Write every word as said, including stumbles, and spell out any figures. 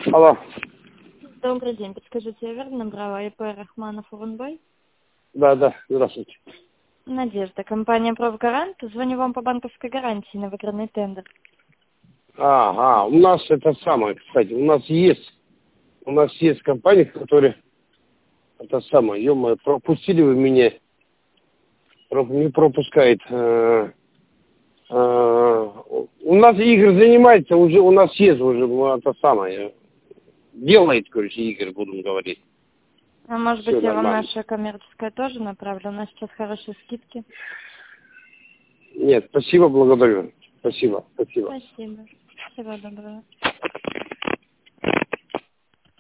Алло. Добрый день. Подскажите, я верно набрала ИП Рахманов Урунбай? Да, да, здравствуйте. Надежда, компания «Профгарант». Звоню вам по банковской гарантии на выигранный тендер. Ага, у нас это самое, кстати, у нас есть, у нас есть компания, которая, это самое, ё-моё, пропустили вы меня, проп- не пропускает. Э, э, у нас игры занимается, уже у нас есть уже, ну, это самое, делает, короче, игры, будем говорить. А может Все быть, я вам нормально. наше коммерческое тоже направлю? У нас сейчас хорошие скидки. Нет, спасибо, благодарю. Спасибо, спасибо. Спасибо. Всего доброго.